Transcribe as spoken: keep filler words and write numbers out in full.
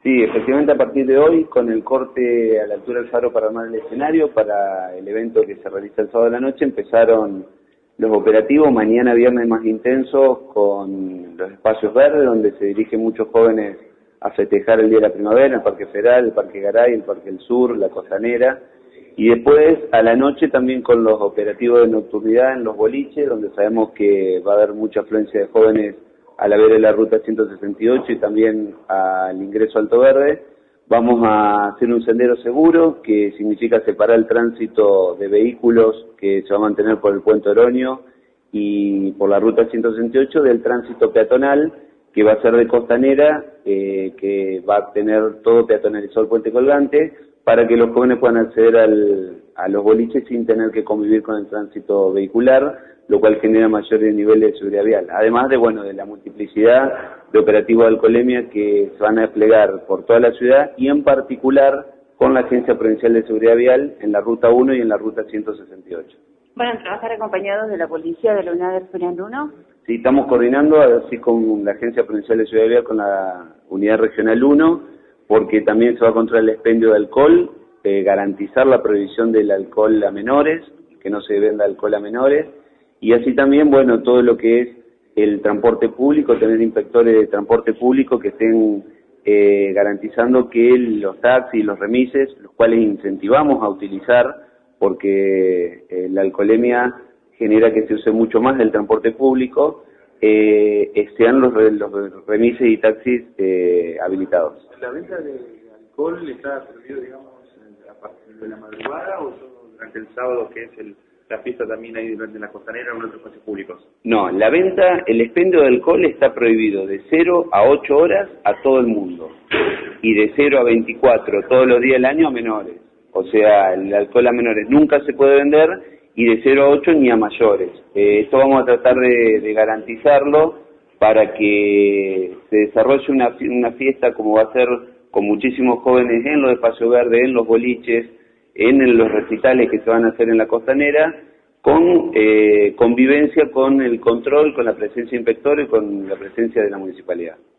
Sí, efectivamente a partir de hoy, con el corte a la altura del faro para armar el escenario para el evento que se realiza el sábado de la noche, empezaron los operativos, mañana viernes más intensos, con los espacios verdes, donde se dirigen muchos jóvenes a festejar el Día de la Primavera, el Parque Federal, el Parque Garay, el Parque del Sur, la Costanera, y después a la noche también con los operativos de nocturnidad en los boliches, donde sabemos que va a haber mucha afluencia de jóvenes a la vera de la ruta ciento sesenta y ocho y también al ingreso a Alto Verde. Vamos a hacer un sendero seguro, que significa separar el tránsito de vehículos que se va a mantener por el Puente Oroño y por la ruta ciento sesenta y ocho del tránsito peatonal, que va a ser de Costanera, eh, que va a tener todo peatonalizado el puente colgante, para que los jóvenes puedan acceder al, a los boliches sin tener que convivir con el tránsito vehicular, lo cual genera mayores niveles de seguridad vial. Además de, bueno, de la multiplicidad de operativos de alcoholemia que se van a desplegar por toda la ciudad y en particular con la Agencia Provincial de Seguridad Vial en la Ruta uno y en la Ruta ciento sesenta y ocho. ¿Van a trabajar acompañados de la policía de la Unidad Regional uno? Sí, estamos coordinando así con la Agencia Provincial de Seguridad Vial, con la Unidad Regional uno, porque también se va a controlar el expendio de alcohol, eh, garantizar la prohibición del alcohol a menores, que no se venda alcohol a menores, y así también, bueno, todo lo que es el transporte público, tener inspectores de transporte público que estén eh, garantizando que los taxis y los remises, los cuales incentivamos a utilizar, porque eh, la alcoholemia genera que se use mucho más el transporte público, eh, sean los, los remises y taxis eh, habilitados. ¿La venta de alcohol está prohibido, digamos, a partir de la madrugada o solo durante el sábado, que es el, la fiesta también ahí durante la Costanera o en otros espacios públicos? No, la venta, el expendio de alcohol está prohibido de cero a ocho horas a todo el mundo y de cero a veinticuatro todos los días del año a menores. O sea, el alcohol a menores nunca se puede vender y de cero a ocho ni a mayores. Eh, esto vamos a tratar de, de garantizarlo para que se desarrolle una, una fiesta como va a ser con muchísimos jóvenes en los espacios verdes, en los boliches, en los recitales que se van a hacer en la Costanera, con eh, convivencia con el control, con la presencia de inspectores y con la presencia de la municipalidad.